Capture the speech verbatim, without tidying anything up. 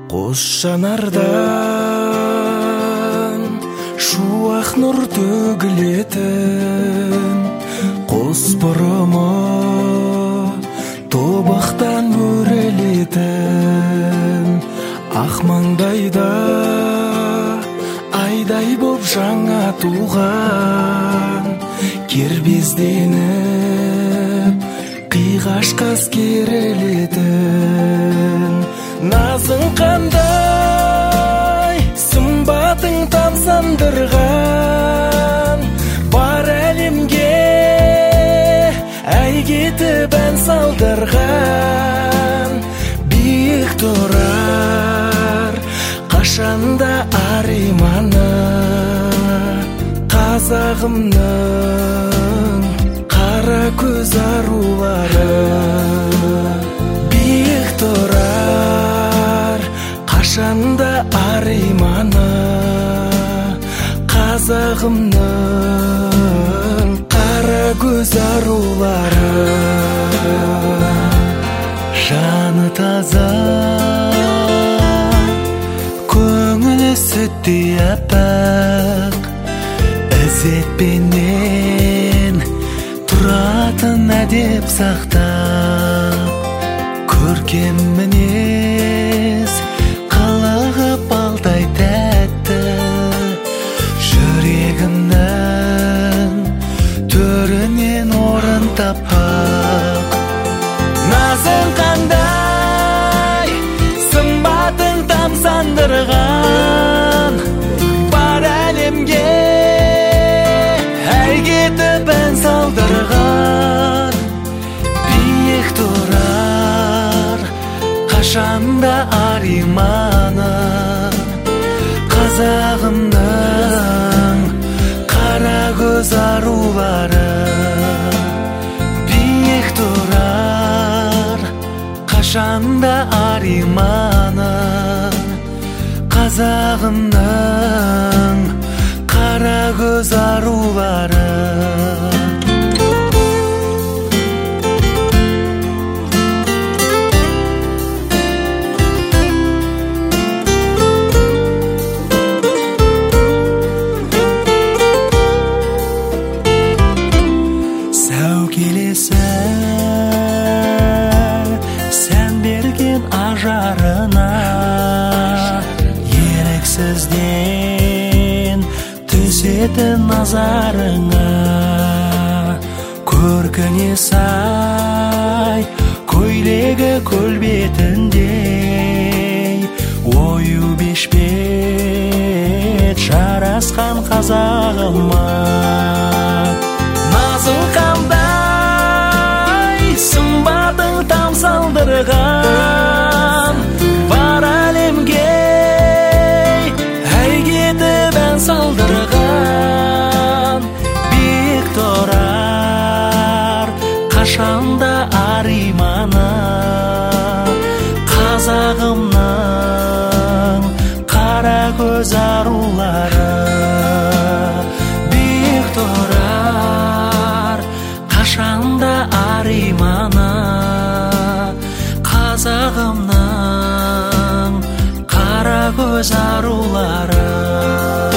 Қос жанардан шуақ нұр төгілетін, қос бұрымы тобақтан өрелетін, ақ маңдайда айдай боп жаңа туған, кербезденіп қиғаш-қас керелетін. Назың қандай, сымбатың тамсандырған, бар әлемге әйгетіп ән салдырған. Биік тұрар қашанда ариманы, қазағымның қара көз арулары. Биік тұрар қашанда ариманы, қазағымның қара көз арулары. Жаны таза, көңілі сүттей аппақ, ізетпенен тұратын әдеп сақтап, көркем мінез қылығы балдай тәтті, жүрегімнің төрінен орын таппақ. Назың қандай, сымбатың тамсандырған, бар әлемге әйгетіп ән салдырған. Биік тұрар қашанда ариманы, қазағымның қара көз арулары. Биік тұрар қашанда ариманы, қазағымның қара көз арулары. Сән берген ажарына, еріксізден түсетін назарыңа. Көркіне сай көйлегі көлбетіндей, ою бешпет жарасқан қазағыма. Назың қандай, сымбатың тамсандырған, бар әлемге әйгетіп ән салдырған. Биік тұрар қашанда ариманы, қазағымның қара көз арулары. Биік тұрар қашанда ариманы, қазағымның қара көз арулары.